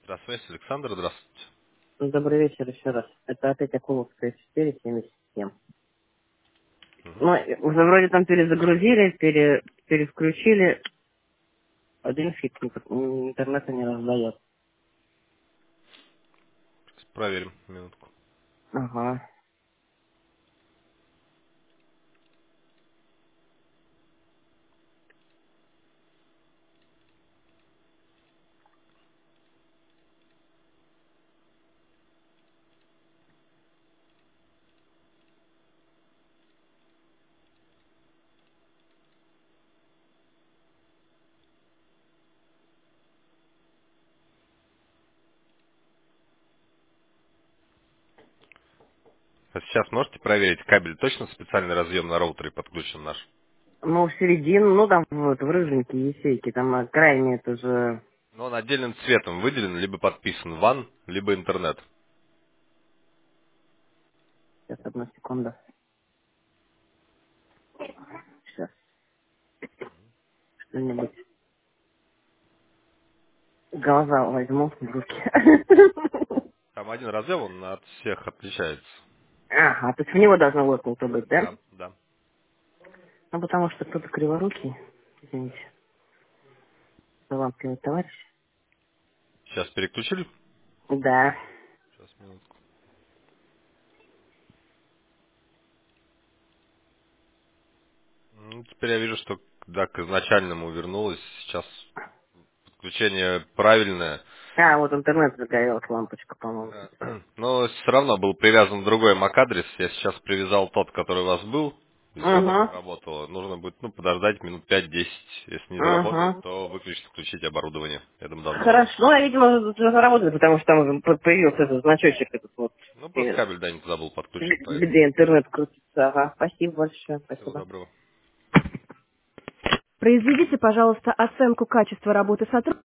Здравствуйте, Александр, здравствуйте. Добрый вечер еще раз. Это опять Акуловская 477. Мгм. Ну, уже вроде там перезагрузили, перевключили. Один фиг интернета не раздает. Проверим минутку. Ага. А сейчас можете проверить, кабель точно специальный разъем на роутере подключен наш? Ну, в середину, ну там вот в рыженькие ячейки, там крайне это же... Но он отдельным цветом выделен, либо подписан WAN, либо интернет. Сейчас, одну секунду. Сейчас, что-нибудь. Глаза возьму в руки. Там один разъем, он от всех отличается. Ага, то есть в него должно воткнуто быть, да? Да, да. Ну, потому что кто-то криворукий. Извините, талантливый товарищ. Сейчас переключили? Да. Сейчас, минутку. Ну, теперь я вижу, что да, к изначальному вернулось. Сейчас подключение правильное. А, вот интернет загорелась лампочка, по-моему. Но все равно был привязан другой MAC-адрес. Я сейчас привязал тот, который у вас был. И все равно не Угу, заработало. Нужно будет подождать минут 5-10. Если не заработает, угу. то выключить, включить оборудование. Я думаю, должно Хорошо. работать. Ну, я, видимо, уже заработали, потому что там уже появился этот значочек, этот вот, Ну, просто э, кабель, да, не туда был подключен, поэтому. где интернет крутится. Ага, спасибо большое, Всего спасибо. доброго. Произведите, пожалуйста, оценку качества работы сотрудника.